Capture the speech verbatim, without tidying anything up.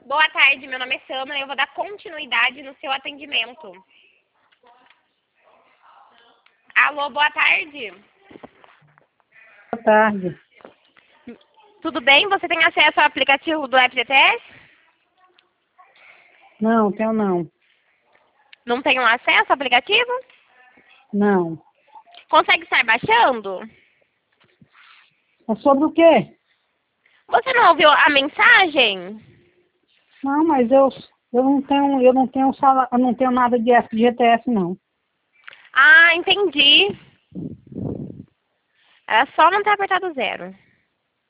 Boa tarde, meu nome é Samara e eu vou dar continuidade no seu atendimento. Alô, boa tarde. Boa tarde. Tudo bem? Você tem acesso ao aplicativo do F G T S? Não, tenho não. Não tem um acesso ao aplicativo? Não. Consegue estar baixando? É sobre o quê? Você não ouviu a mensagem? Não, mas eu, eu não tenho, eu não tenho sala, eu não tenho nada de F G T S não. Ah, entendi. Era só não ter apertado zero.